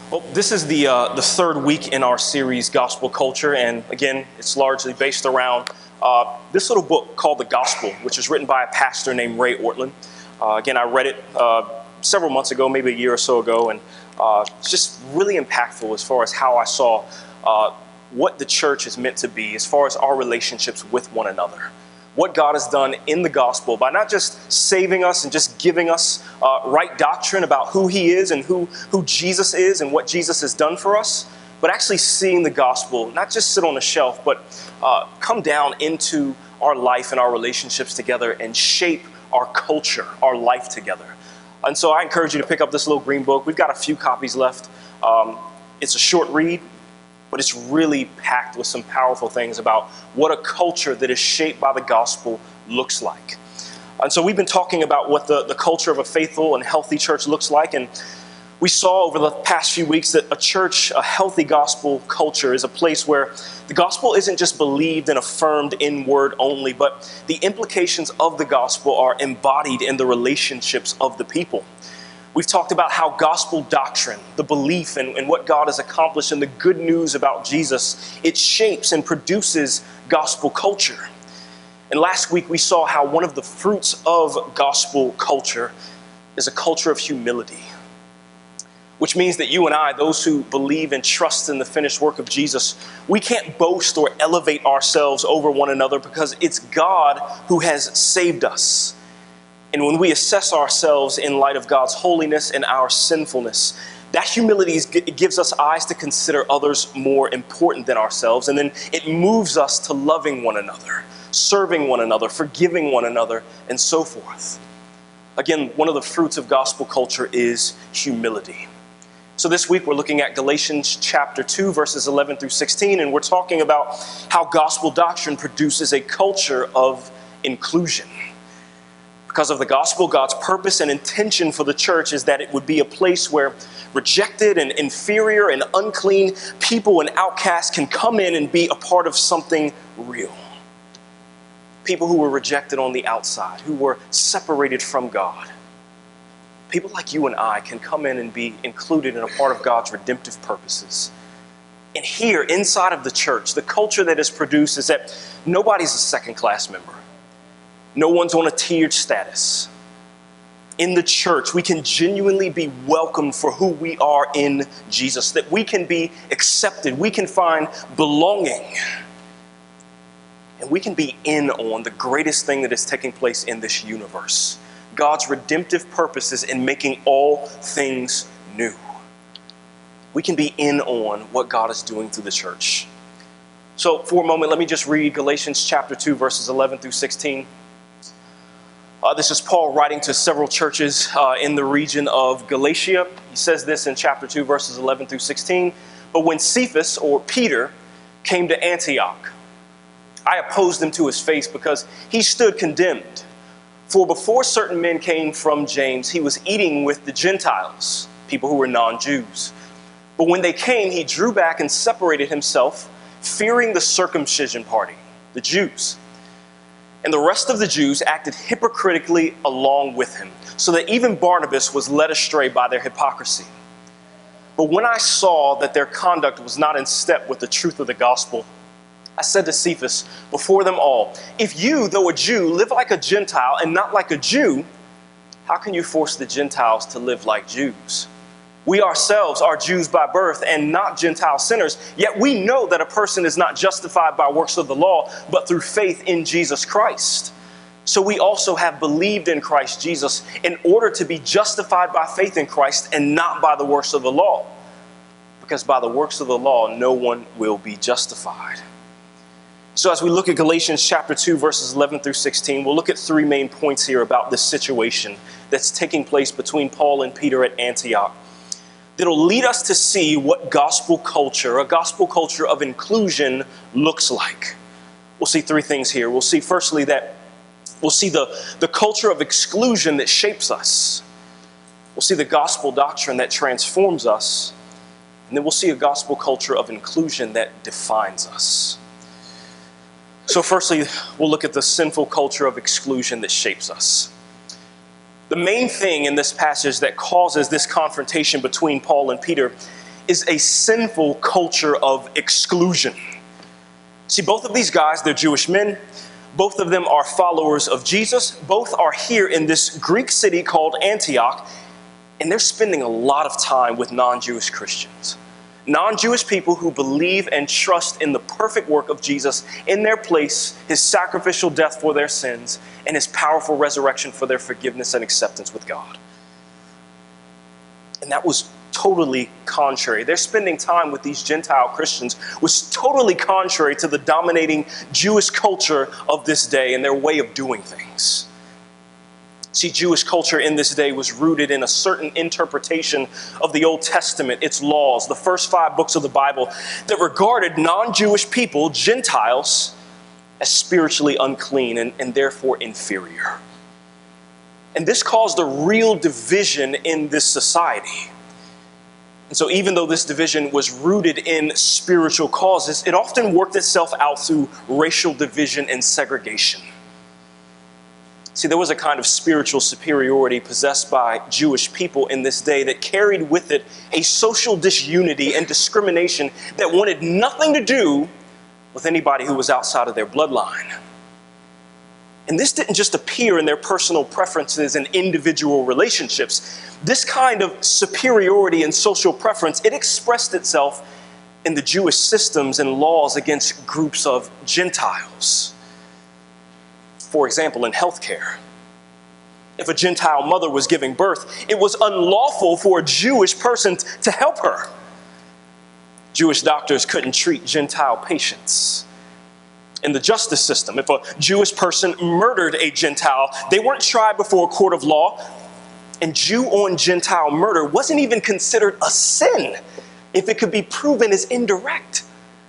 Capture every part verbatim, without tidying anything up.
Well, this is the uh, the third week in our series, Gospel Culture, and again, it's largely based around uh, this little book called The Gospel, which is written by a pastor named Ray Ortlund. Uh, again, I read it uh, several months ago, maybe a year or so ago, and uh, it's just really impactful as far as how I saw uh, what the church is meant to be, as far as our relationships with one another. What God has done in the gospel by not just saving us and just giving us uh, right doctrine about who he is and who, who Jesus is and what Jesus has done for us, but actually seeing the gospel not just sit on a shelf, but uh, come down into our life and our relationships together and shape our culture, our life together. And so I encourage you to pick up this little green book. We've got a few copies left. Um, it's a short read, but it's really packed with some powerful things about what a culture that is shaped by the gospel looks like. And so we've been talking about what the, the culture of a faithful and healthy church looks like. And we saw over the past few weeks that a church, a healthy gospel culture, is a place where the gospel isn't just believed and affirmed in word only, but the implications of the gospel are embodied in the relationships of the people. We've talked about how gospel doctrine, the belief and, and what God has accomplished and the good news about Jesus, it shapes and produces gospel culture. And last week we saw how one of the fruits of gospel culture is a culture of humility, which means that you and I, those who believe and trust in the finished work of Jesus, we can't boast or elevate ourselves over one another because it's God who has saved us. And when we assess ourselves in light of God's holiness and our sinfulness, that humility is, it gives us eyes to consider others more important than ourselves. And then it moves us to loving one another, serving one another, forgiving one another, and so forth. Again, one of the fruits of gospel culture is humility. So this week we're looking at Galatians chapter two, verses eleven through sixteen, and we're talking about how gospel doctrine produces a culture of inclusion. Because of the gospel, God's purpose and intention for the church is that it would be a place where rejected and inferior and unclean people and outcasts can come in and be a part of something real. People who were rejected on the outside, who were separated from God. People like you and I can come in and be included in a part of God's redemptive purposes. And here, inside of the church, the culture that is produced is that nobody's a second-class member. No one's on a tiered status. In the church, we can genuinely be welcomed for who we are in Jesus, that we can be accepted, we can find belonging, and we can be in on the greatest thing that is taking place in this universe. God's redemptive purposes in making all things new. We can be in on what God is doing through the church. So for a moment, let me just read Galatians chapter two, verses eleven through sixteen. Uh, this is Paul writing to several churches uh, in the region of Galatia. He says this in chapter two, verses eleven through sixteen. But when Cephas, or Peter, came to Antioch, I opposed him to his face because he stood condemned. For before certain men came from James, he was eating with the Gentiles, people who were non-Jews. But when they came, he drew back and separated himself, fearing the circumcision party, the Jews. And the rest of the Jews acted hypocritically along with him, so that even Barnabas was led astray by their hypocrisy. But when I saw that their conduct was not in step with the truth of the gospel, I said to Cephas before them all, if you, though a Jew, live like a Gentile and not like a Jew, how can you force the Gentiles to live like Jews? We ourselves are Jews by birth and not Gentile sinners, yet we know that a person is not justified by works of the law, but through faith in Jesus Christ. So we also have believed in Christ Jesus in order to be justified by faith in Christ and not by the works of the law. Because by the works of the law, no one will be justified. So as we look at Galatians chapter two, verses eleven through sixteen, we'll look at three main points here about this situation that's taking place between Paul and Peter at Antioch. That'll lead us to see what gospel culture, a gospel culture of inclusion, looks like. We'll see three things here. We'll see firstly that we'll see the, the culture of exclusion that shapes us. We'll see the gospel doctrine that transforms us. And then we'll see a gospel culture of inclusion that defines us. So firstly, we'll look at the sinful culture of exclusion that shapes us. The main thing in this passage that causes this confrontation between Paul and Peter is a sinful culture of exclusion. See, both of these guys, they're Jewish men. Both of them are followers of Jesus. Both are here in this Greek city called Antioch, and they're spending a lot of time with non-Jewish Christians. Non-Jewish people who believe and trust in the perfect work of Jesus in their place, his sacrificial death for their sins, and his powerful resurrection for their forgiveness and acceptance with God. And that was totally contrary. They're spending time with these Gentile Christians was totally contrary to the dominating Jewish culture of this day and their way of doing things. See, Jewish culture in this day was rooted in a certain interpretation of the Old Testament, its laws, the first five books of the Bible, that regarded non-Jewish people, Gentiles, as spiritually unclean and, and therefore inferior. And this caused a real division in this society. And so even though this division was rooted in spiritual causes, it often worked itself out through racial division and segregation. See, there was a kind of spiritual superiority possessed by Jewish people in this day that carried with it a social disunity and discrimination that wanted nothing to do with anybody who was outside of their bloodline. And this didn't just appear in their personal preferences and individual relationships. This kind of superiority and social preference, it expressed itself in the Jewish systems and laws against groups of Gentiles. For example, in healthcare, if a Gentile mother was giving birth, it was unlawful for a Jewish person to help her. Jewish doctors couldn't treat Gentile patients. In the justice system, if a Jewish person murdered a Gentile, they weren't tried before a court of law, and Jew on Gentile murder wasn't even considered a sin if it could be proven as indirect.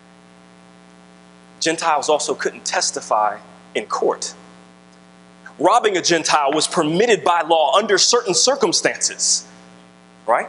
Gentiles also couldn't testify in court. Robbing a Gentile was permitted by law under certain circumstances, right?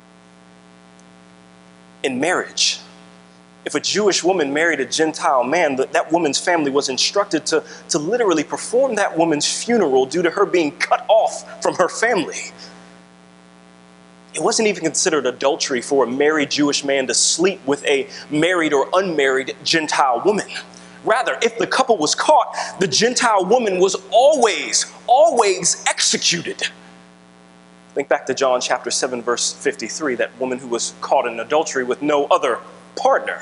In marriage, if a Jewish woman married a Gentile man, that, that woman's family was instructed to, to literally perform that woman's funeral due to her being cut off from her family. It wasn't even considered adultery for a married Jewish man to sleep with a married or unmarried Gentile woman. Rather, if the couple was caught, the Gentile woman was always, always executed. Think back to John chapter seven, verse fifty-three, that woman who was caught in adultery with no other partner.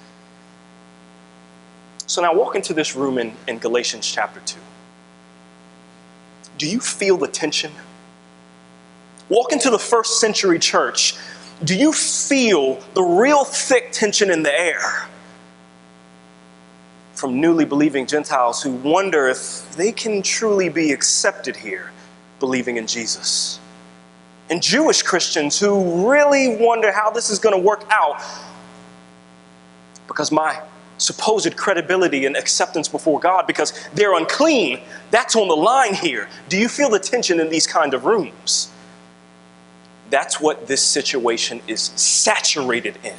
So now walk into this room in, in Galatians chapter two. Do you feel the tension? Walk into the first century church. Do you feel the real thick tension in the air? From newly believing Gentiles who wonder if they can truly be accepted here, believing in Jesus. And Jewish Christians who really wonder how this is going to work out because my supposed credibility and acceptance before God, because they're unclean, that's on the line here. Do you feel the tension in these kind of rooms? That's what this situation is saturated in.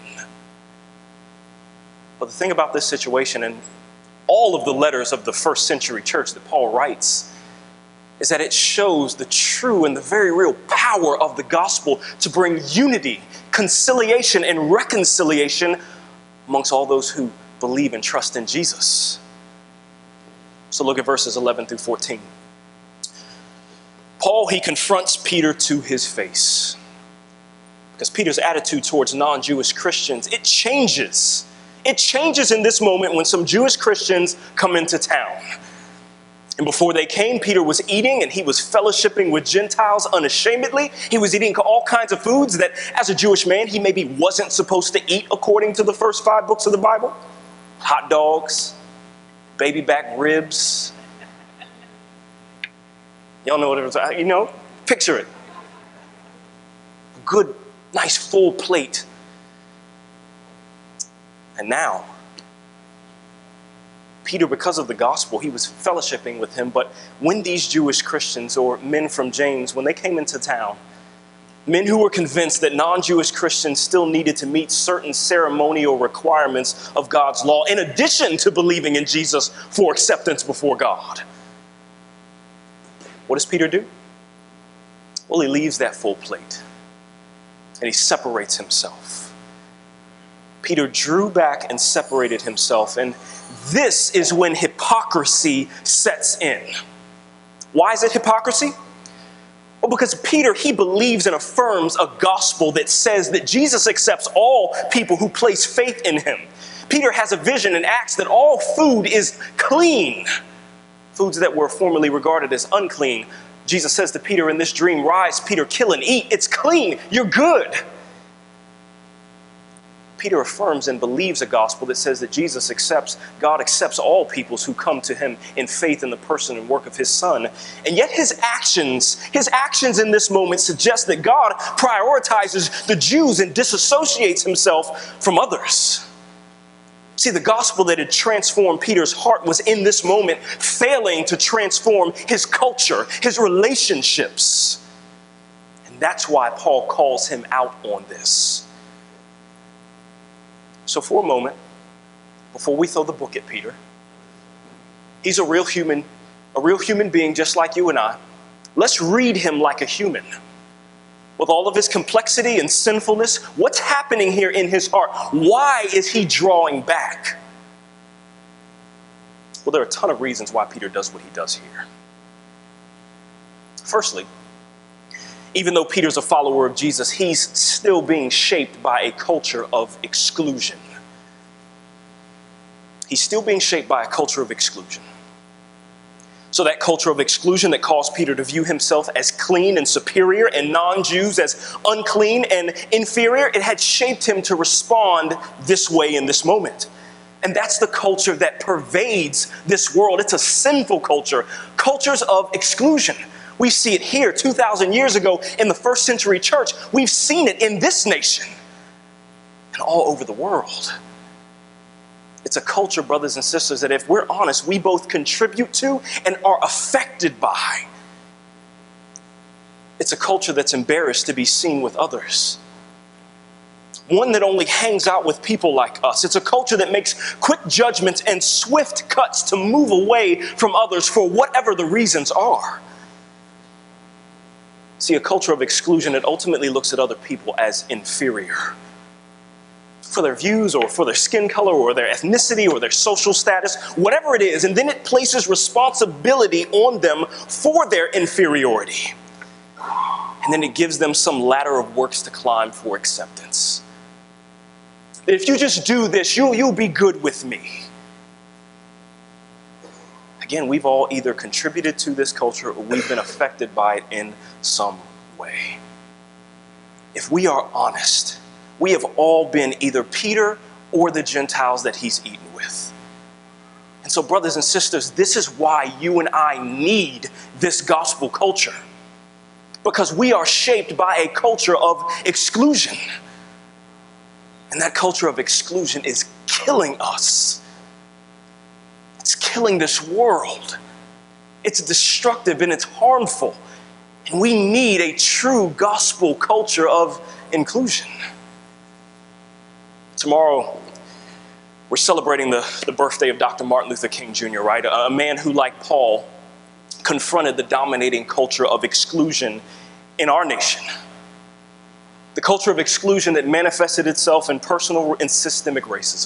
But the thing about this situation and all of the letters of the first century church that Paul writes is that it shows the true and the very real power of the gospel to bring unity, conciliation, and reconciliation amongst all those who believe and trust in Jesus. So look at verses eleven through fourteen. Paul, he confronts Peter to his face. Because Peter's attitude towards non-Jewish Christians, it changes. It changes in this moment when some Jewish Christians come into town. And before they came, Peter was eating and he was fellowshipping with Gentiles unashamedly. He was eating all kinds of foods that as a Jewish man, he maybe wasn't supposed to eat according to the first five books of the Bible. Hot dogs, baby back ribs. Y'all know what it was, you know, picture it. Good, nice full plate. And now, Peter, because of the gospel, he was fellowshipping with him. But when these Jewish Christians or men from James, when they came into town, men who were convinced that non-Jewish Christians still needed to meet certain ceremonial requirements of God's law, in addition to believing in Jesus for acceptance before God. What does Peter do? Well, he leaves that full plate and he separates himself. Peter drew back and separated himself. And this is when hypocrisy sets in. Why is it hypocrisy? Well, because Peter, he believes and affirms a gospel that says that Jesus accepts all people who place faith in him. Peter has a vision in Acts that all food is clean. Foods that were formerly regarded as unclean. Jesus says to Peter in this dream, "Rise, Peter, kill and eat. It's clean. You're good." Peter affirms and believes a gospel that says that Jesus accepts, God accepts all peoples who come to him in faith in the person and work of his Son. And yet his actions, his actions in this moment suggest that God prioritizes the Jews and disassociates himself from others. See, the gospel that had transformed Peter's heart was in this moment failing to transform his culture, his relationships. And that's why Paul calls him out on this. So for a moment, before we throw the book at Peter, he's a real human, a real human being just like you and I. Let's read him like a human. With all of his complexity and sinfulness, what's happening here in his heart? Why is he drawing back? Well, there are a ton of reasons why Peter does what he does here. Firstly, even though Peter's a follower of Jesus, he's still being shaped by a culture of exclusion. He's still being shaped by a culture of exclusion. So that culture of exclusion that caused Peter to view himself as clean and superior and non-Jews as unclean and inferior, it had shaped him to respond this way in this moment. And that's the culture that pervades this world. It's a sinful culture, cultures of exclusion. We see it here two thousand years ago in the first century church. We've seen it in this nation and all over the world. It's a culture, brothers and sisters, that if we're honest, we both contribute to and are affected by. It's a culture that's embarrassed to be seen with others. One that only hangs out with people like us. It's a culture that makes quick judgments and swift cuts to move away from others for whatever the reasons are. See, a culture of exclusion that ultimately looks at other people as inferior for their views or for their skin color or their ethnicity or their social status, whatever it is, and then it places responsibility on them for their inferiority. And then it gives them some ladder of works to climb for acceptance. If you just do this, you'll, you'll be good with me. Again, we've all either contributed to this culture or we've been affected by it in some way. If we are honest, we have all been either Peter or the Gentiles that he's eaten with. And so, brothers and sisters, this is why you and I need this gospel culture. Because we are shaped by a culture of exclusion. And that culture of exclusion is killing us. It's killing this world. It's destructive and it's harmful. And we need a true gospel culture of inclusion. Tomorrow, we're celebrating the, the birthday of Doctor Martin Luther King Junior, right? A, a man who, like Paul, confronted the dominating culture of exclusion in our nation. The culture of exclusion that manifested itself in personal and systemic racism.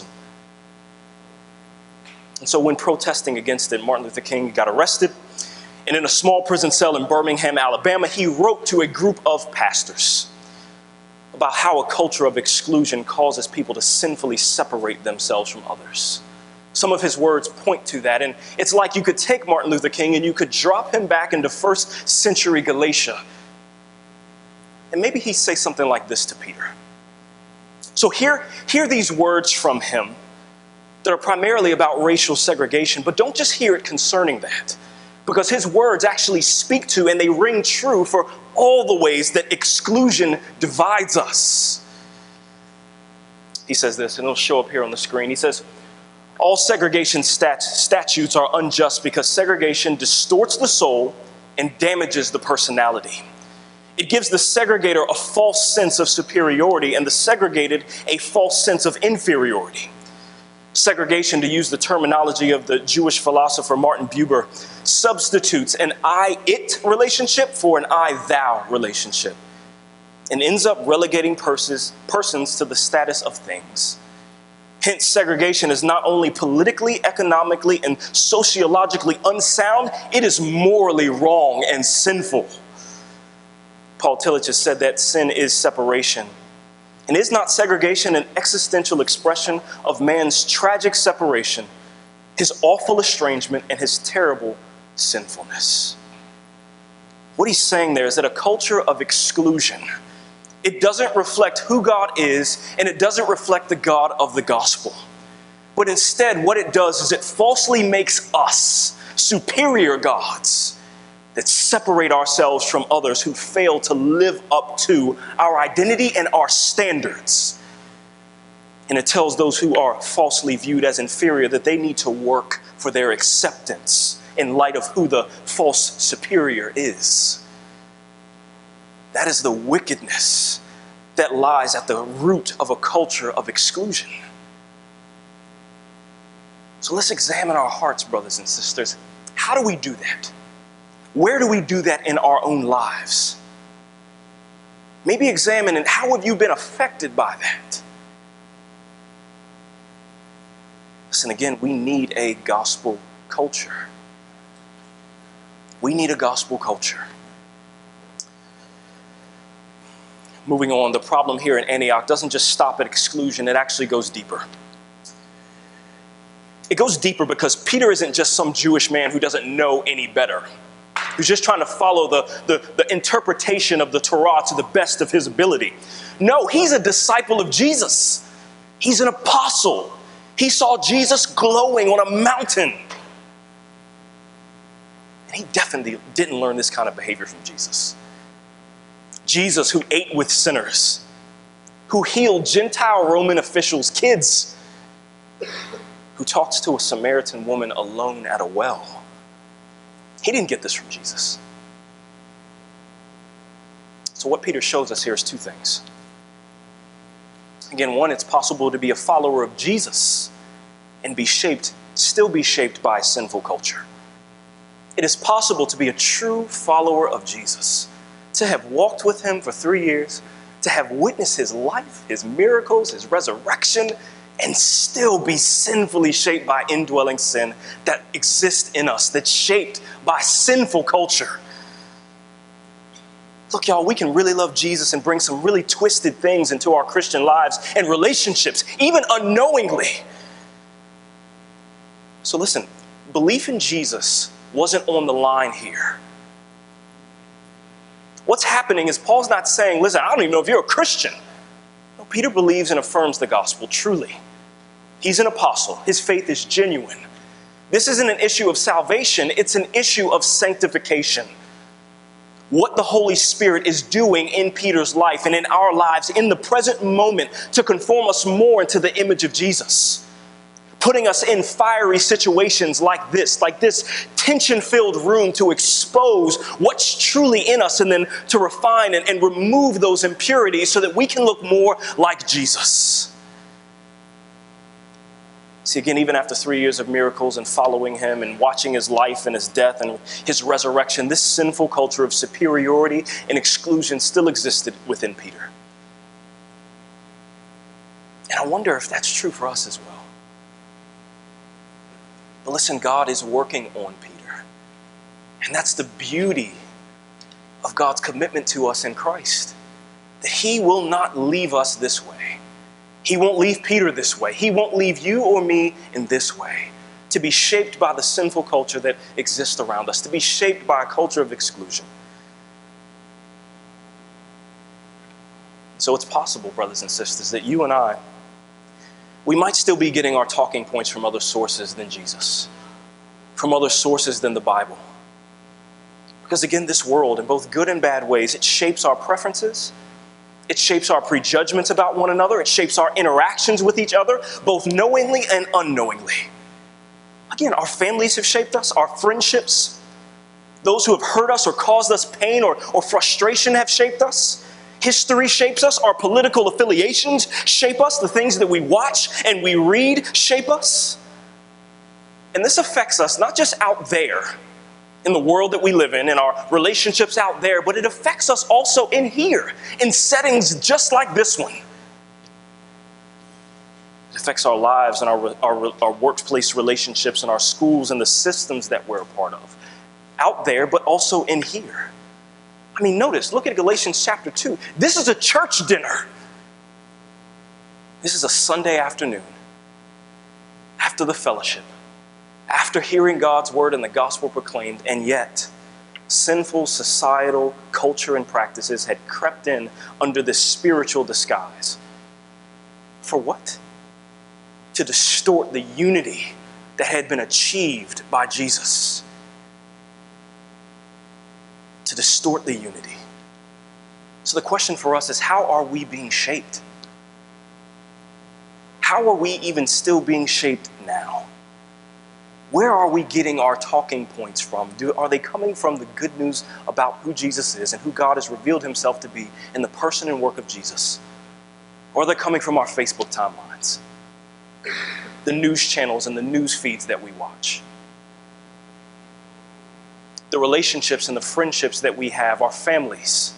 And so when protesting against it, Martin Luther King got arrested. And in a small prison cell in Birmingham, Alabama, he wrote to a group of pastors about how a culture of exclusion causes people to sinfully separate themselves from others. Some of his words point to that. And it's like you could take Martin Luther King and you could drop him back into first century Galatia. And maybe he'd say something like this to Peter. So hear, hear these words from him that are primarily about racial segregation, but don't just hear it concerning that. Because his words actually speak to and they ring true for all the ways that exclusion divides us. He says this, and it'll show up here on the screen. He says, all segregation stat- statutes are unjust because segregation distorts the soul and damages the personality. It gives the segregator a false sense of superiority and the segregated a false sense of inferiority. Segregation, to use the terminology of the Jewish philosopher Martin Buber, substitutes an I-it relationship for an I-thou relationship and ends up relegating persons, persons to the status of things. Hence, segregation is not only politically, economically, and sociologically unsound, it is morally wrong and sinful. Paul Tillich has said that sin is separation. And is not segregation an existential expression of man's tragic separation, his awful estrangement, and his terrible sinfulness? What he's saying there is that a culture of exclusion, it doesn't reflect who God is, and it doesn't reflect the God of the gospel. But instead, what it does is it falsely makes us superior gods that separate ourselves from others who fail to live up to our identity and our standards. And it tells those who are falsely viewed as inferior that they need to work for their acceptance in light of who the false superior is. That is the wickedness that lies at the root of a culture of exclusion. So let's examine our hearts, brothers and sisters. How do we do that? Where do we do that in our own lives? Maybe examine it. How have you been affected by that? Listen, again, we need a gospel culture. We need a gospel culture. Moving on, the problem here in Antioch doesn't just stop at exclusion, it actually goes deeper. It goes deeper because Peter isn't just some Jewish man who doesn't know any better, who's just trying to follow the, the, the interpretation of the Torah to the best of his ability. No, he's a disciple of Jesus. He's an apostle. He saw Jesus glowing on a mountain. And he definitely didn't learn this kind of behavior from Jesus. Jesus, who ate with sinners, who healed Gentile Roman officials' kids, who talks to a Samaritan woman alone at a well. He didn't get this from Jesus. So what Peter shows us here is two things. Again, one, it's possible to be a follower of Jesus and be shaped, still be shaped by sinful culture. It is possible to be a true follower of Jesus, to have walked with him for three years, to have witnessed his life, his miracles, his resurrection, and still be sinfully shaped by indwelling sin that exists in us, that's shaped by sinful culture. Look, y'all, we can really love Jesus and bring some really twisted things into our Christian lives and relationships, even unknowingly. So listen, belief in Jesus wasn't on the line here. What's happening is Paul's not saying, listen, I don't even know if you're a Christian. No, Peter believes and affirms the gospel truly. He's an apostle. His faith is genuine. This isn't an issue of salvation. It's an issue of sanctification. What the Holy Spirit is doing in Peter's life and in our lives in the present moment to conform us more into the image of Jesus. Putting us in fiery situations like this, like this tension-filled room to expose what's truly in us and then to refine and, and remove those impurities so that we can look more like Jesus. See, again, even after three years of miracles and following him and watching his life and his death and his resurrection, this sinful culture of superiority and exclusion still existed within Peter. And I wonder if that's true for us as well. But listen, God is working on Peter. And that's the beauty of God's commitment to us in Christ. That he will not leave us this way. He won't leave Peter this way. He won't leave you or me in this way. To be shaped by the sinful culture that exists around us. To be shaped by a culture of exclusion. So it's possible, brothers and sisters, that you and I, we might still be getting our talking points from other sources than Jesus, from other sources than the Bible. Because again, this world, in both good and bad ways, it shapes our preferences, it shapes our prejudgments about one another, it shapes our interactions with each other, both knowingly and unknowingly. Again, our families have shaped us, our friendships, those who have hurt us or caused us pain or, or frustration have shaped us. History shapes us. Our political affiliations shape us. The things that we watch and we read shape us. And this affects us not just out there in the world that we live in, in our relationships out there, but it affects us also in here, in settings just like this one. It It affects our lives and our, our, our workplace relationships and our schools and the systems that we're a part of. Out there, but also in here. I mean, notice, look at Galatians chapter two. This is a church dinner. This is a Sunday afternoon after the fellowship, after hearing God's word and the gospel proclaimed, and yet sinful societal culture and practices had crept in under this spiritual disguise. For what? To distort the unity that had been achieved by Jesus. To distort the unity. So the question for us is, how are we being shaped? How are we even still being shaped now? Where are we getting our talking points from? Do, are they coming from the good news about who Jesus is and who God has revealed himself to be in the person and work of Jesus? Or are they coming from our Facebook timelines? The news channels and the news feeds that we watch? The relationships and the friendships that we have, our families,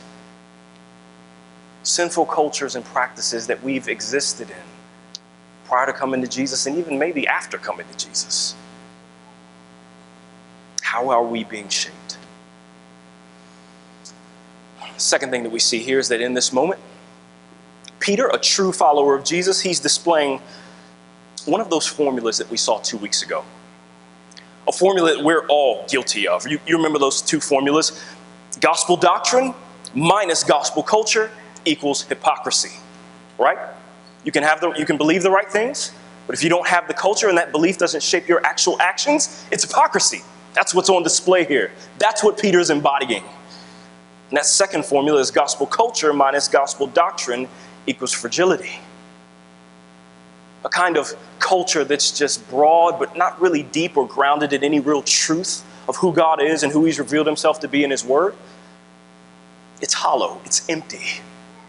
sinful cultures and practices that we've existed in prior to coming to Jesus and even maybe after coming to Jesus. How are we being shaped? Second thing that we see here is that in this moment, Peter, a true follower of Jesus, he's displaying one of those formulas that we saw two weeks ago. A formula that we're all guilty of. You, you remember those two formulas? Gospel doctrine minus gospel culture equals hypocrisy, right? You can have the, you can believe the right things, but if you don't have the culture and that belief doesn't shape your actual actions, it's hypocrisy. That's what's on display here. That's what Peter's embodying. And that second formula is gospel culture minus gospel doctrine equals fragility. A kind of culture that's just broad, but not really deep or grounded in any real truth of who God is and who he's revealed himself to be in his word. It's hollow. It's empty.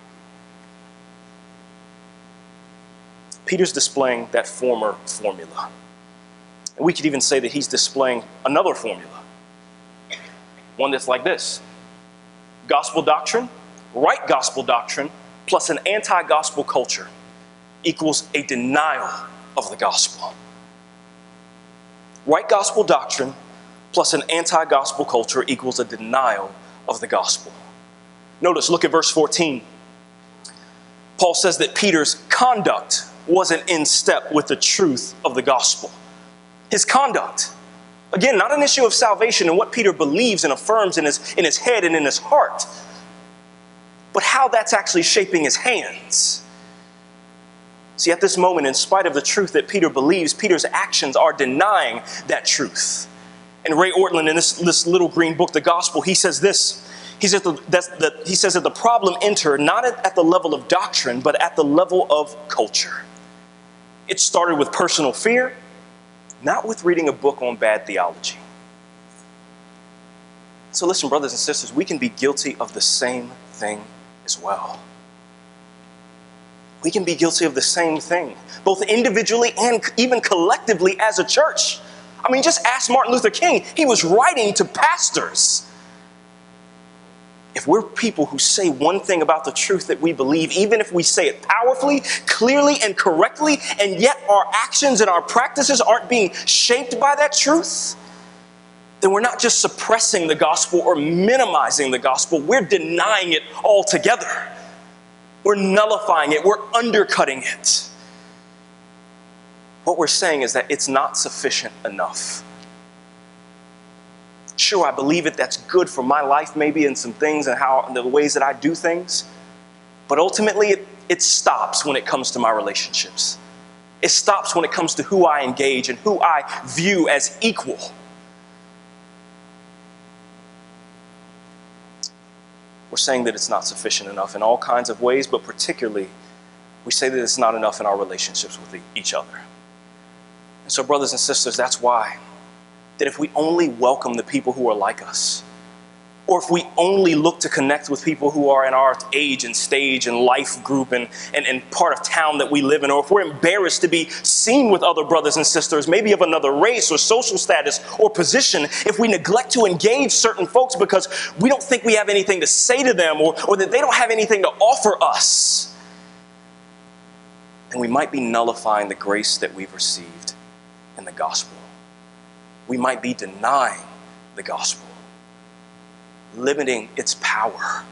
Peter's displaying that former formula. And we could even say that he's displaying another formula. One that's like this. Gospel doctrine, right gospel doctrine, plus an anti-gospel culture equals a denial of the gospel. Right gospel doctrine plus an anti-gospel culture equals a denial of the gospel. Notice, look at verse fourteen. Paul says that Peter's conduct wasn't in step with the truth of the gospel. His conduct. Again, not an issue of salvation and what Peter believes and affirms in his, in his head and in his heart, but how that's actually shaping his hands. See, at this moment, in spite of the truth that Peter believes, Peter's actions are denying that truth. And Ray Ortlund, in this, this little green book, The Gospel, he says this. He says, the, that's the, he says that the problem entered not at, at the level of doctrine, but at the level of culture. It started with personal fear, not with reading a book on bad theology. So listen, brothers and sisters, we can be guilty of the same thing as well. We can be guilty of the same thing, both individually and even collectively as a church. I mean, just ask Martin Luther King. He was writing to pastors. If we're people who say one thing about the truth that we believe, even if we say it powerfully, clearly, and correctly, and yet our actions and our practices aren't being shaped by that truth, then we're not just suppressing the gospel or minimizing the gospel. We're denying it altogether. We're nullifying it. We're undercutting it. What we're saying is that it's not sufficient enough. Sure, I believe it. That's good for my life, maybe, and some things and how and the ways that I do things. But ultimately, it, it stops when it comes to my relationships. It stops when it comes to who I engage and who I view as equal. We're saying that it's not sufficient enough in all kinds of ways, but particularly, we say that it's not enough in our relationships with each other. And so, brothers and sisters, that's why that if we only welcome the people who are like us, or if we only look to connect with people who are in our age and stage and life group and, and, and part of town that we live in, or if we're embarrassed to be seen with other brothers and sisters, maybe of another race or social status or position, if we neglect to engage certain folks because we don't think we have anything to say to them or, or that they don't have anything to offer us, then we might be nullifying the grace that we've received in the gospel. We might be denying the gospel, limiting its power.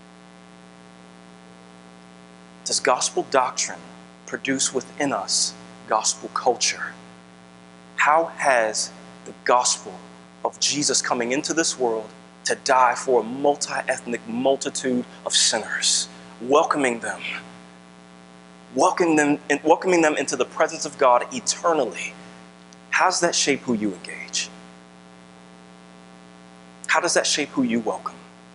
Does gospel doctrine produce within us gospel culture? How has the gospel of Jesus coming into this world to die for a multi-ethnic multitude of sinners, welcoming them, welcoming them, welcoming them into the presence of God eternally, how does that shape who you engage? How does that shape who you welcome?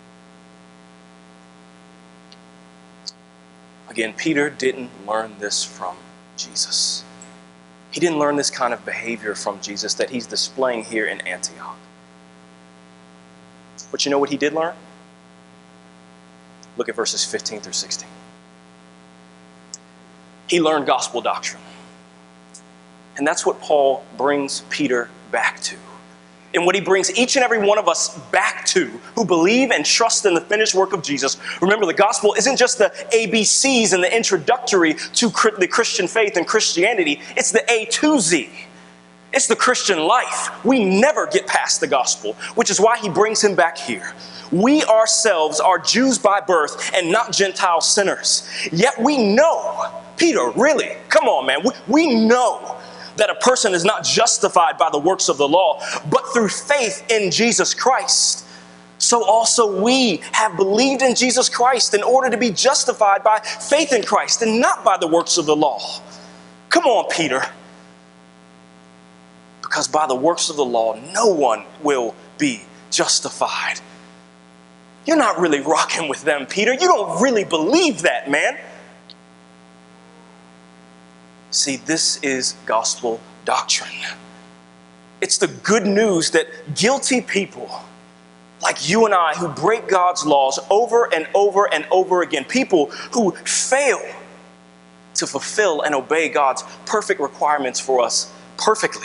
Again, Peter didn't learn this from Jesus. He didn't learn this kind of behavior from Jesus that he's displaying here in Antioch. But you know what he did learn? Look at verses fifteen through sixteen. He learned gospel doctrine. And that's what Paul brings Peter back to. And what he brings each and every one of us back to who believe and trust in the finished work of Jesus. Remember, the gospel isn't just the A B Cs and the introductory to the Christian faith and Christianity. It's the A to Z. It's the Christian life. We never get past the gospel, which is why he brings him back here. We ourselves are Jews by birth and not Gentile sinners. Yet we know, Peter, really, come on, man. We, we know that a person is not justified by the works of the law, but through faith in Jesus Christ. So also we have believed in Jesus Christ in order to be justified by faith in Christ and not by the works of the law. Come on, Peter. Because by the works of the law, no one will be justified. You're not really rocking with them, Peter. You don't really believe that, man. See, this is gospel doctrine. It's the good news that guilty people like you and I who break God's laws over and over and over again, people who fail to fulfill and obey God's perfect requirements for us perfectly,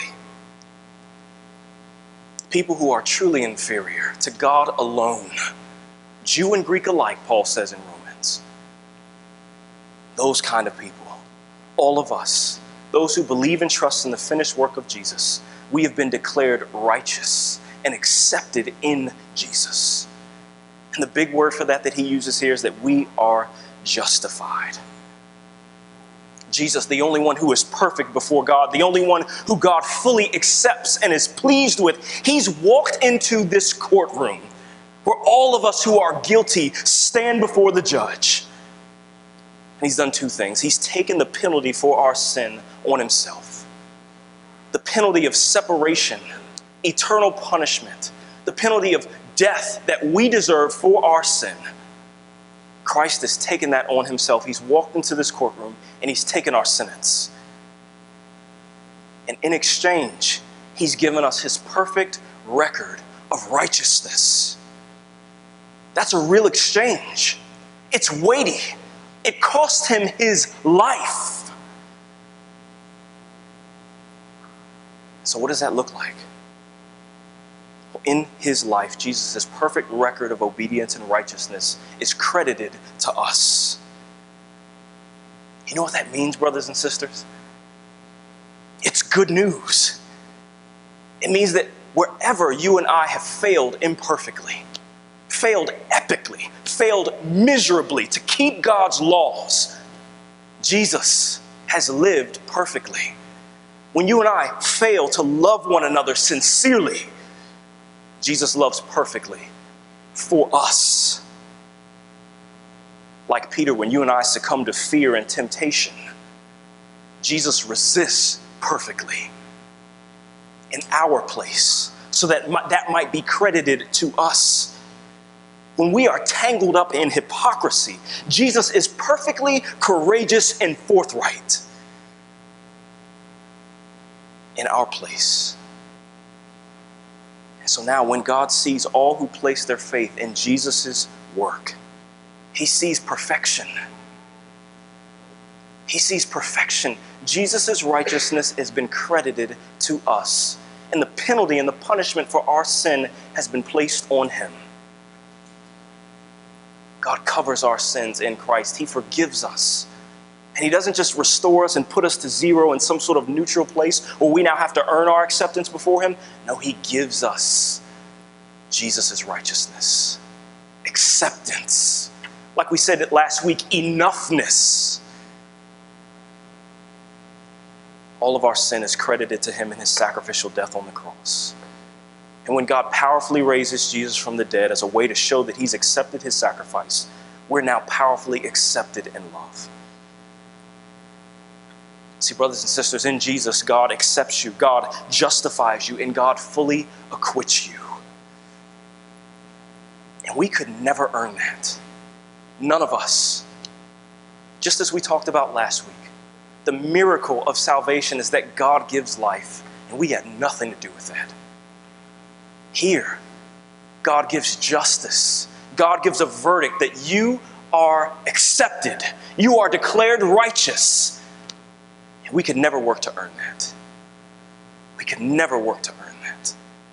people who are truly inferior to God alone, Jew and Greek alike, Paul says in Romans, those kind of people. All of us, those who believe and trust in the finished work of Jesus, we have been declared righteous and accepted in Jesus. And the big word for that that he uses here is that we are justified. Jesus, the only one who is perfect before God, the only one who God fully accepts and is pleased with, he's walked into this courtroom where all of us who are guilty stand before the judge. And he's done two things. He's taken the penalty for our sin on himself. The penalty of separation, eternal punishment, the penalty of death that we deserve for our sin. Christ has taken that on himself. He's walked into this courtroom and he's taken our sentence. And in exchange, he's given us his perfect record of righteousness. That's a real exchange. It's weighty. It cost him his life. So what does that look like? Well, in his life, Jesus' perfect record of obedience and righteousness is credited to us. You know what that means, brothers and sisters? It's good news. It means that wherever you and I have failed imperfectly, failed epically, failed miserably to keep God's laws, Jesus has lived perfectly. When you and I fail to love one another sincerely, Jesus loves perfectly for us. Like Peter, when you and I succumb to fear and temptation, Jesus resists perfectly in our place so that that might be credited to us. When we are tangled up in hypocrisy, Jesus is perfectly courageous and forthright in our place. And so now when God sees all who place their faith in Jesus' work, he sees perfection. He sees perfection. Jesus' righteousness has been credited to us, and the penalty and the punishment for our sin has been placed on him. God covers our sins in Christ. He forgives us. And he doesn't just restore us and put us to zero in some sort of neutral place where we now have to earn our acceptance before him. No, he gives us Jesus' righteousness, acceptance. Like we said it last week, enoughness. All of our sin is credited to him in his sacrificial death on the cross. And when God powerfully raises Jesus from the dead as a way to show that he's accepted his sacrifice, we're now powerfully accepted in love. See, brothers and sisters, in Jesus, God accepts you, God justifies you, and God fully acquits you. And we could never earn that. None of us. Just as we talked about last week, the miracle of salvation is that God gives life, and we had nothing to do with that. Here, God gives justice. God gives a verdict that you are accepted. You are declared righteous. And we could never work to earn that. We could never work to earn that.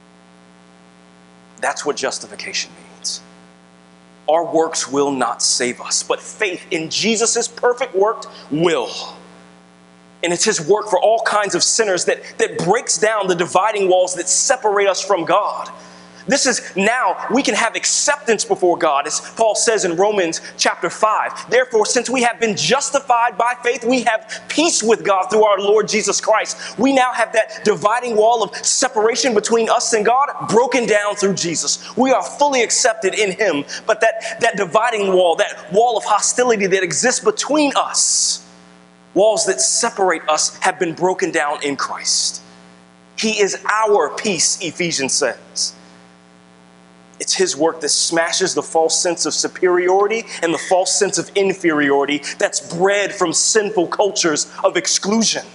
That's what justification means. Our works will not save us, but faith in Jesus' perfect work will. And it's his work for all kinds of sinners that, that breaks down the dividing walls that separate us from God. This is now we can have acceptance before God, as Paul says in Romans chapter five. Therefore, since we have been justified by faith, we have peace with God through our Lord Jesus Christ. We now have that dividing wall of separation between us and God broken down through Jesus. We are fully accepted in him, but that, that dividing wall, that wall of hostility that exists between us, walls that separate us, have been broken down in Christ. He is our peace, Ephesians says. It's his work that smashes the false sense of superiority and the false sense of inferiority that's bred from sinful cultures of exclusion.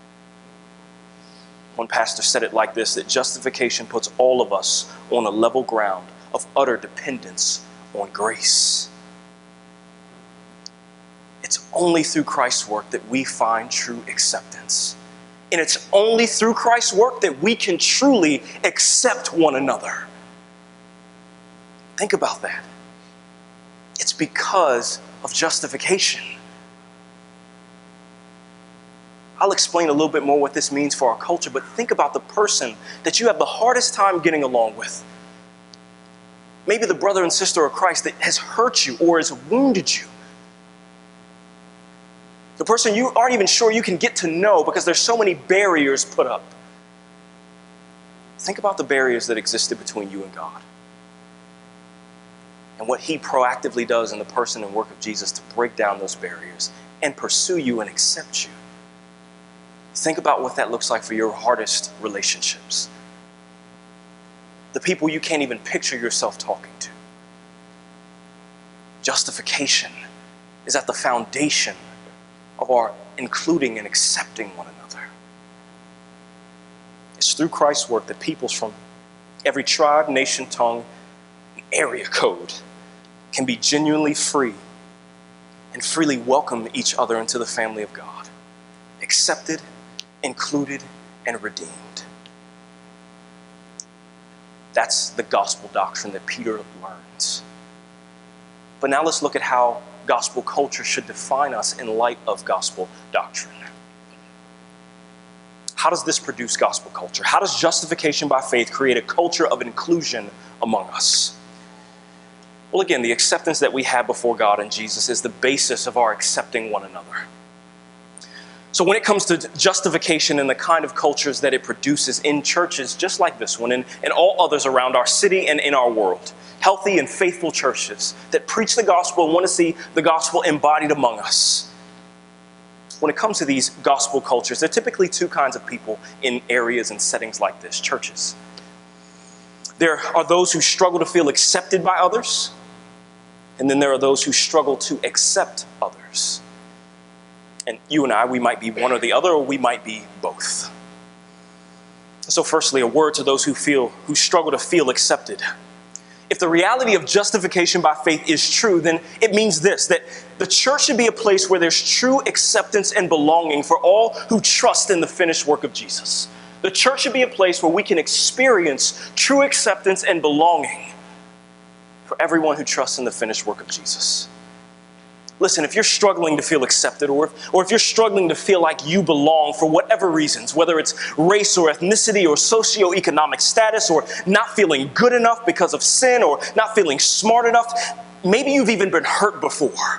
One pastor said it like this, that justification puts all of us on a level ground of utter dependence on grace. It's only through Christ's work that we find true acceptance. And it's only through Christ's work that we can truly accept one another. Think about that. It's because of justification. I'll explain a little bit more what this means for our culture, but think about the person that you have the hardest time getting along with. Maybe the brother and sister of Christ that has hurt you or has wounded you. The person you aren't even sure you can get to know because there's so many barriers put up. Think about the barriers that existed between you and God. And what he proactively does in the person and work of Jesus to break down those barriers and pursue you and accept you. Think about what that looks like for your hardest relationships. The people you can't even picture yourself talking to. Justification is at the foundation of our including and accepting one another. It's through Christ's work that peoples from every tribe, nation, tongue, and area code can be genuinely free and freely welcome each other into the family of God, accepted, included, and redeemed. That's the gospel doctrine that Peter learns. But now let's look at how gospel culture should define us in light of gospel doctrine. How does this produce gospel culture? How does justification by faith create a culture of inclusion among us? Well, again, the acceptance that we have before God and Jesus is the basis of our accepting one another. So when it comes to justification and the kind of cultures that it produces in churches just like this one and, and all others around our city and in our world, healthy and faithful churches that preach the gospel and want to see the gospel embodied among us. When it comes to these gospel cultures, there are typically two kinds of people in areas and settings like this, churches. There are those who struggle to feel accepted by others, and then there are those who struggle to accept others. And you and I, we might be one or the other, or we might be both. So firstly, a word to those who feel, who struggle to feel accepted. If the reality of justification by faith is true, then it means this, that the church should be a place where there's true acceptance and belonging for all who trust in the finished work of Jesus. The church should be a place where we can experience true acceptance and belonging for everyone who trusts in the finished work of Jesus. Listen, if you're struggling to feel accepted, or if, or if you're struggling to feel like you belong for whatever reasons, whether it's race or ethnicity or socioeconomic status, or not feeling good enough because of sin, or not feeling smart enough, maybe you've even been hurt before.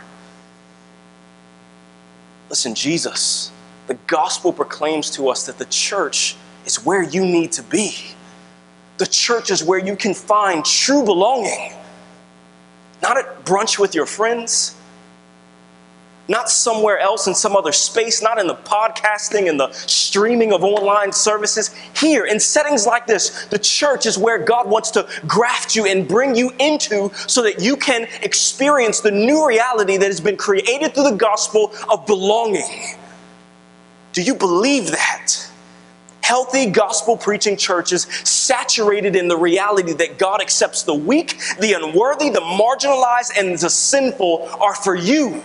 Listen, Jesus, the gospel proclaims to us that the church is where you need to be. The church is where you can find true belonging. Not at brunch with your friends, not somewhere else in some other space, not in the podcasting and the streaming of online services. Here, in settings like this, the church is where God wants to graft you and bring you into so that you can experience the new reality that has been created through the gospel of belonging. Do you believe that? Healthy gospel preaching churches saturated in the reality that God accepts the weak, the unworthy, the marginalized, and the sinful are for you.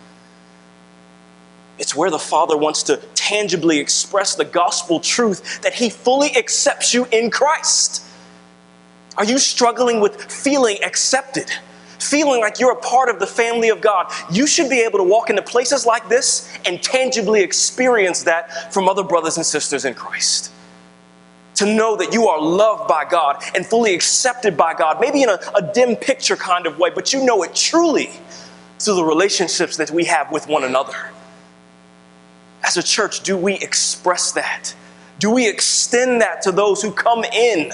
It's where the Father wants to tangibly express the gospel truth that he fully accepts you in Christ. Are you struggling with feeling accepted? Feeling like you're a part of the family of God? You should be able to walk into places like this and tangibly experience that from other brothers and sisters in Christ. To know that you are loved by God and fully accepted by God, maybe in a, a dim picture kind of way, but you know it truly through the relationships that we have with one another. As a church, do we express that? Do we extend that to those who come in?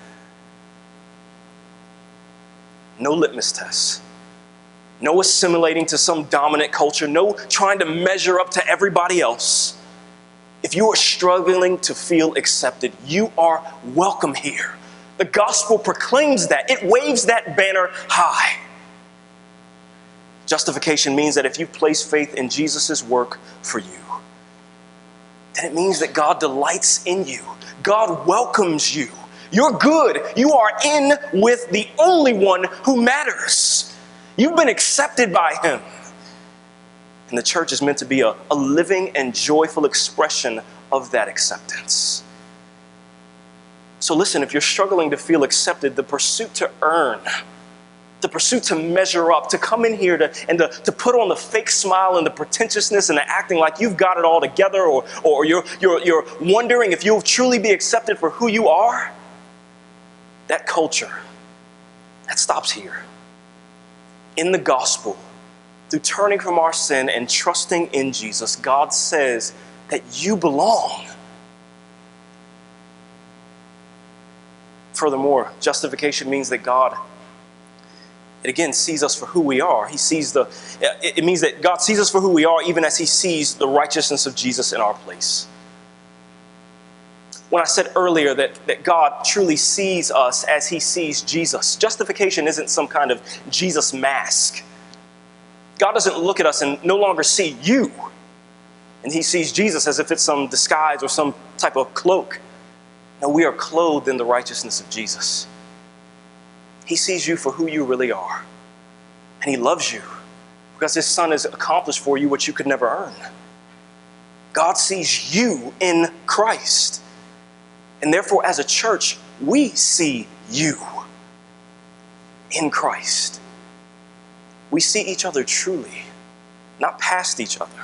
No litmus tests. No assimilating to some dominant culture. No trying to measure up to everybody else. If you are struggling to feel accepted, you are welcome here. The gospel proclaims that. It waves that banner high. Justification means that if you place faith in Jesus' work for you, then it means that God delights in you. God welcomes you. You're good. You are in with the only one who matters. You've been accepted by him. And the church is meant to be a, a living and joyful expression of that acceptance. So listen, if you're struggling to feel accepted, the pursuit to earn, the pursuit to measure up, to come in here to, and to, to put on the fake smile and the pretentiousness and the acting like you've got it all together, or, or you're, you're, you're wondering if you'll truly be accepted for who you are, that culture, that stops here. In the gospel, through turning from our sin and trusting in Jesus, God says that you belong. Furthermore, justification means that God, it again sees us for who we are. He sees the, it means that God sees us for who we are even as he sees the righteousness of Jesus in our place. When I said earlier that, that God truly sees us as he sees Jesus, justification isn't some kind of Jesus mask. God doesn't look at us and no longer see you. And he sees Jesus as if it's some disguise or some type of cloak. No, we are clothed in the righteousness of Jesus. He sees you for who you really are. And he loves you because his son has accomplished for you what you could never earn. God sees you in Christ. And therefore, as a church, we see you in Christ. We see each other truly, not past each other.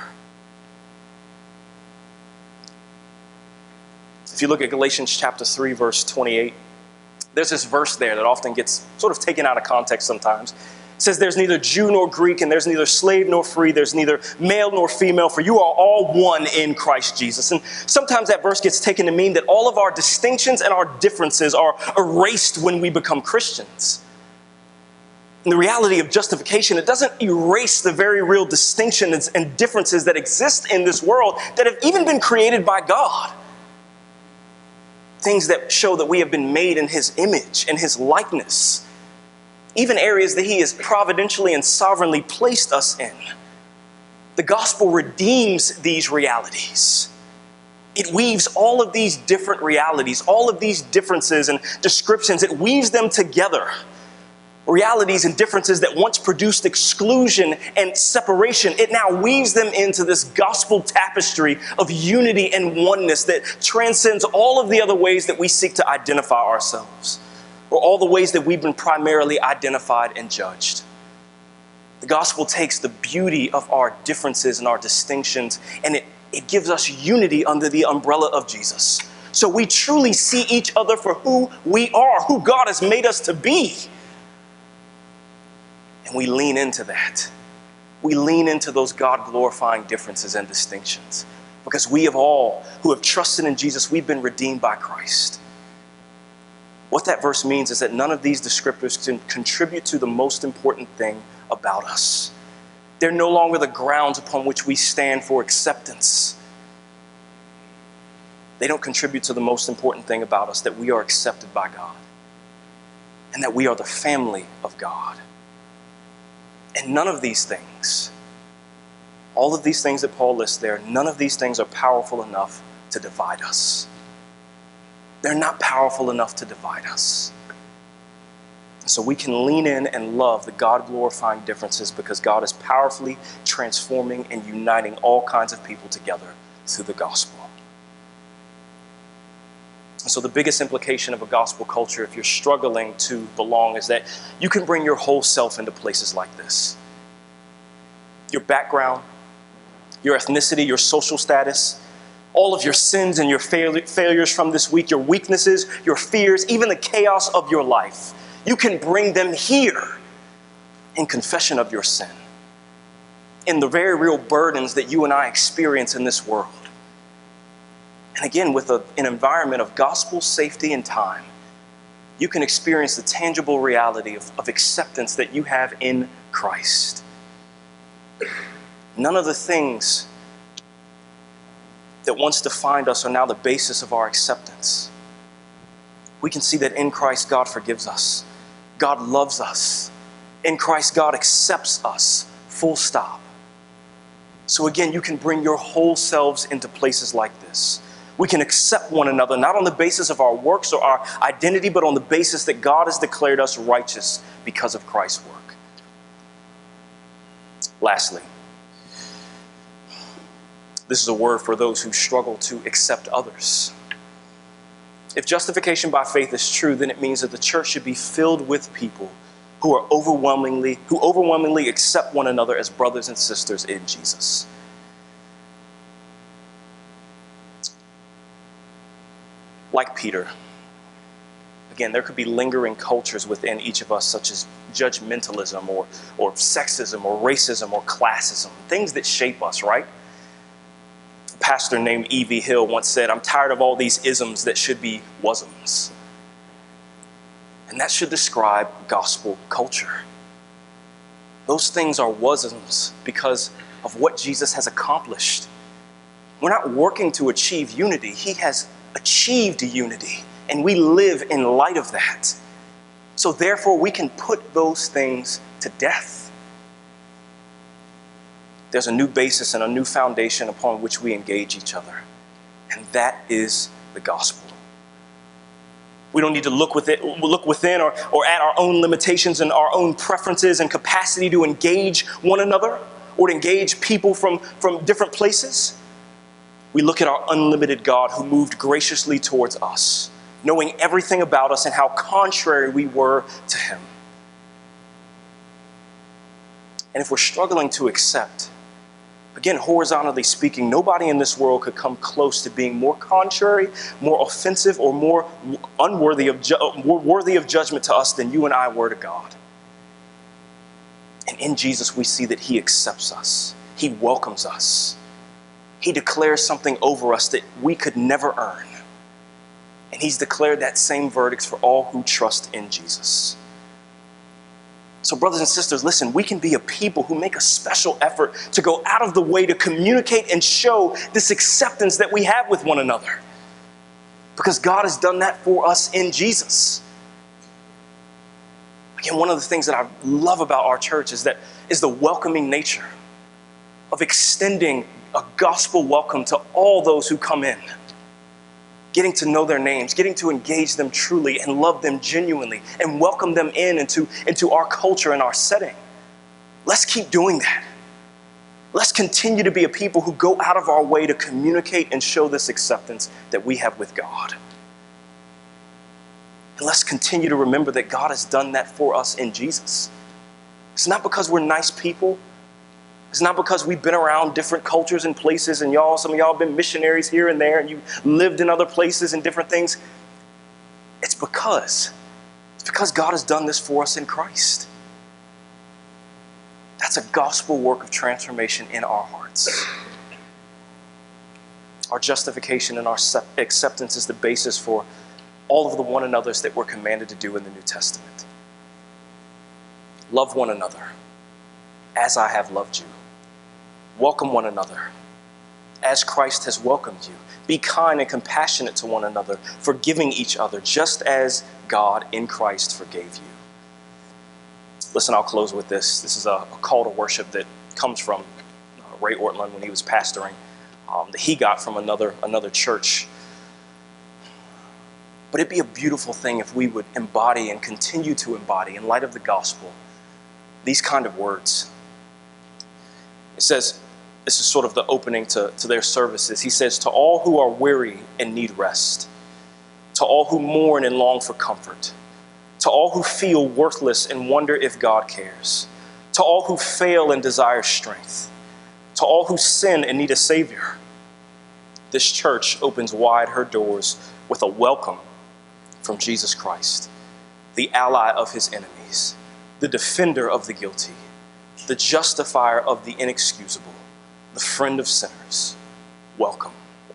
If you look at Galatians chapter three, verse twenty-eight, there's this verse there that often gets sort of taken out of context sometimes. It says, there's neither Jew nor Greek, and there's neither slave nor free, there's neither male nor female, for you are all one in Christ Jesus. And sometimes that verse gets taken to mean that all of our distinctions and our differences are erased when we become Christians. In the reality of justification, it doesn't erase the very real distinctions and differences that exist in this world that have even been created by God. Things that show that we have been made in his image and his likeness. Even areas that he has providentially and sovereignly placed us in. The gospel redeems these realities. It weaves all of these different realities, all of these differences and descriptions. It weaves them together. Realities and differences that once produced exclusion and separation, it now weaves them into this gospel tapestry of unity and oneness that transcends all of the other ways that we seek to identify ourselves, or all the ways that we've been primarily identified and judged. The gospel takes the beauty of our differences and our distinctions, and it, it gives us unity under the umbrella of Jesus. So we truly see each other for who we are, who God has made us to be. And we lean into that. We lean into those God-glorifying differences and distinctions. Because we have all, who have trusted in Jesus, we've been redeemed by Christ. What that verse means is that none of these descriptors can contribute to the most important thing about us. They're no longer the grounds upon which we stand for acceptance. They don't contribute to the most important thing about us, that we are accepted by God and that we are the family of God. And none of these things, all of these things that Paul lists there, none of these things are powerful enough to divide us. They're not powerful enough to divide us. So we can lean in and love the God-glorifying differences because God is powerfully transforming and uniting all kinds of people together through the gospel. And so the biggest implication of a gospel culture, if you're struggling to belong, is that you can bring your whole self into places like this. Your background, your ethnicity, your social status, all of your sins and your fail- failures from this week, your weaknesses, your fears, even the chaos of your life. You can bring them here in confession of your sin, in the very real burdens that you and I experience in this world. And again, with a, an environment of gospel safety and time, you can experience the tangible reality of, of acceptance that you have in Christ. None of the things that once defined us are now the basis of our acceptance. We can see that in Christ, God forgives us. God loves us. In Christ, God accepts us, full stop. So again, you can bring your whole selves into places like this. We can accept one another, not on the basis of our works or our identity, but on the basis that God has declared us righteous because of Christ's work. Lastly, this is a word for those who struggle to accept others. If justification by faith is true, then it means that the church should be filled with people who are overwhelmingly, who overwhelmingly accept one another as brothers and sisters in Jesus. Like Peter, again, there could be lingering cultures within each of us, such as judgmentalism or, or sexism or racism or classism, things that shape us, right? A pastor named E V Hill once said, "I'm tired of all these isms that should be wasms." And that should describe gospel culture. Those things are wasms because of what Jesus has accomplished. We're not working to achieve unity. He has achieved unity, and we live in light of that. So therefore, we can put those things to death. There's a new basis and a new foundation upon which we engage each other, and that is the gospel. We don't need to look within, look within or, or at our own limitations and our own preferences and capacity to engage one another or to engage people from, from different places. We look at our unlimited God who moved graciously towards us, knowing everything about us and how contrary we were to him. And if we're struggling to accept, again, horizontally speaking, nobody in this world could come close to being more contrary, more offensive, or more unworthy of ju- more worthy of judgment to us than you and I were to God. And in Jesus, we see that he accepts us. He welcomes us. He declares something over us that we could never earn. And he's declared that same verdict for all who trust in Jesus. So brothers and sisters, listen, we can be a people who make a special effort to go out of the way to communicate and show this acceptance that we have with one another. Because God has done that for us in Jesus. Again, one of the things that I love about our church is that is the welcoming nature of extending a gospel welcome to all those who come in. Getting to know their names, getting to engage them truly and love them genuinely and welcome them in into, into our culture and our setting. Let's keep doing that. Let's continue to be a people who go out of our way to communicate and show this acceptance that we have with God. And let's continue to remember that God has done that for us in Jesus. It's not because we're nice people. It's not because we've been around different cultures and places, and y'all, some of y'all have been missionaries here and there, and you lived in other places and different things. It's because, it's because God has done this for us in Christ. That's a gospel work of transformation in our hearts. Our justification and our acceptance is the basis for all of the one another's that we're commanded to do in the New Testament. Love one another as I have loved you. Welcome one another as Christ has welcomed you. Be kind and compassionate to one another, forgiving each other just as God in Christ forgave you. Listen, I'll close with this. This is a, a call to worship that comes from uh, Ray Ortlund when he was pastoring, um, that he got from another, another church. But it'd be a beautiful thing if we would embody and continue to embody, in light of the gospel, these kind of words. It says, this is sort of the opening to, to their services. He says, to all who are weary and need rest, to all who mourn and long for comfort, to all who feel worthless and wonder if God cares, to all who fail and desire strength, to all who sin and need a Savior, this church opens wide her doors with a welcome from Jesus Christ, the ally of his enemies, the defender of the guilty, the justifier of the inexcusable, the friend of sinners. Welcome.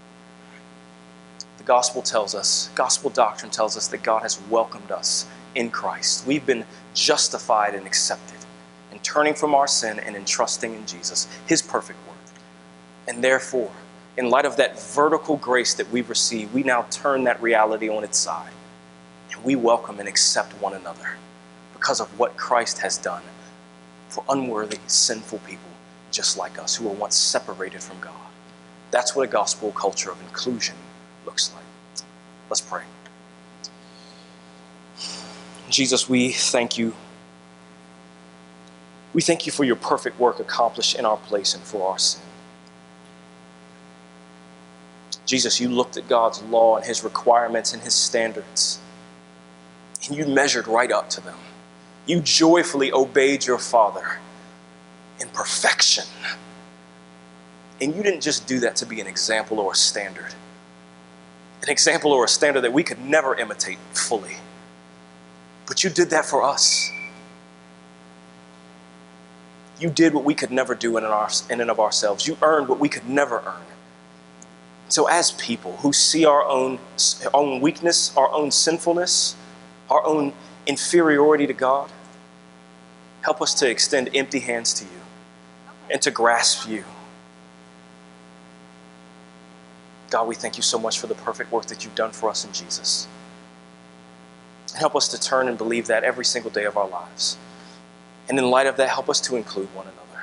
The gospel tells us, gospel doctrine tells us that God has welcomed us in Christ. We've been justified and accepted in turning from our sin and in trusting in Jesus, his perfect word. And therefore, in light of that vertical grace that we've received, we now turn that reality on its side. And we welcome and accept one another because of what Christ has done for unworthy, sinful people just like us who were once separated from God. That's what a gospel culture of inclusion looks like. Let's pray. Jesus, we thank you. We thank you for your perfect work accomplished in our place and for our sin. Jesus, you looked at God's law and his requirements and his standards, and you measured right up to them. You joyfully obeyed your Father in perfection. And you didn't just do that to be an example or a standard. An example or a standard that we could never imitate fully. But you did that for us. You did what we could never do in and of ourselves. You earned what we could never earn. So as people who see our own, our own weakness, our own sinfulness, our own inferiority to God, help us to extend empty hands to you and to grasp you. God, we thank you so much for the perfect work that you've done for us in Jesus. And help us to turn and believe that every single day of our lives. And in light of that, help us to include one another.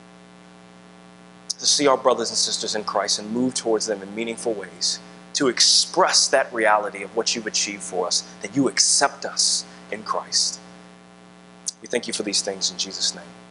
To see our brothers and sisters in Christ and move towards them in meaningful ways. To express that reality of what you've achieved for us, that you accept us in Christ. We thank you for these things in Jesus' name.